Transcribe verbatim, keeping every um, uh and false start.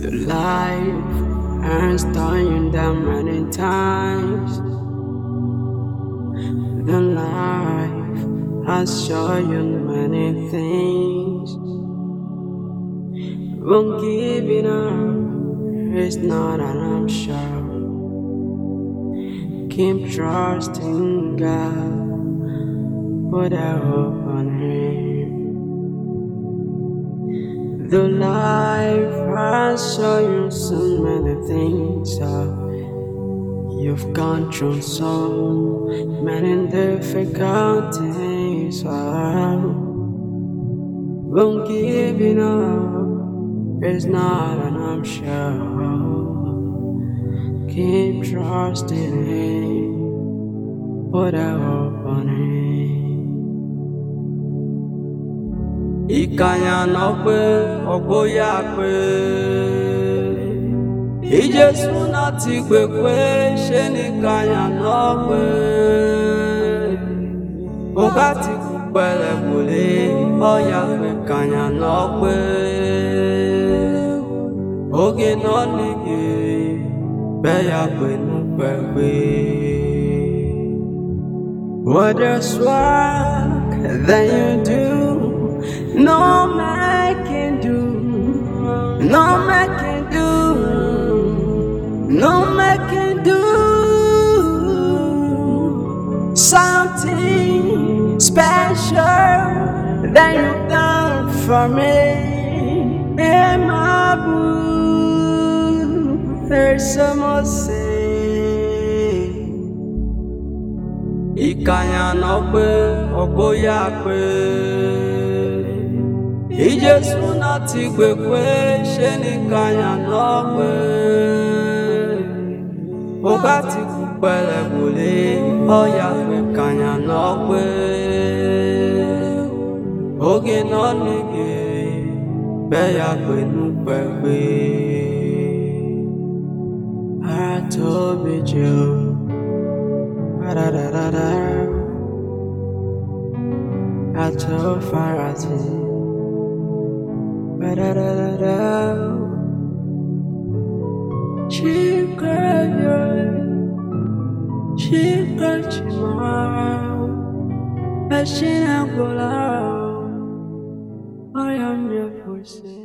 The life has done you that many times. The life has shown you many things. Won't give it up, it's not an option. Keep trusting God, put a hope on Him. The life has shown you so many things. Uh, you've gone through so many difficulties. Uh, won't give it up, it's not an option. Keep trusting Him, put a hope on Him. Ìkàyàn náà pé ọ̀gbóyà pé ìjésù náà ti gbè pé ṣé ní ìkàyàn náà pé ọ̀gá ti kú pẹ̀lẹ́ kò lè ọ̀yà pé ìkàyàn náà pé oge náà nìyí bẹ́yà pé nù pẹ̀pẹ́. What there's work that you do, no man can do, no man can do, no man can do something special that you've done for me. In my book, there's some more say. Ìkàyàn náà pé ọ̀gbóyà pé ìjésù náà ti gbè pé ṣé ní ìkàyàn náà pé ọ̀gá ti kú pẹ̀lẹ́ kò lè ọ̀yà pé ìkàyàn náà pé oge náà nìyí bẹ́yà pé nù pẹ̀pẹ́. Ara tóbi jù. Da-da-da-da-da. Ato farati. Da-da-da-da-da. Chikayo, chikachimao, ashina gola. I am your force.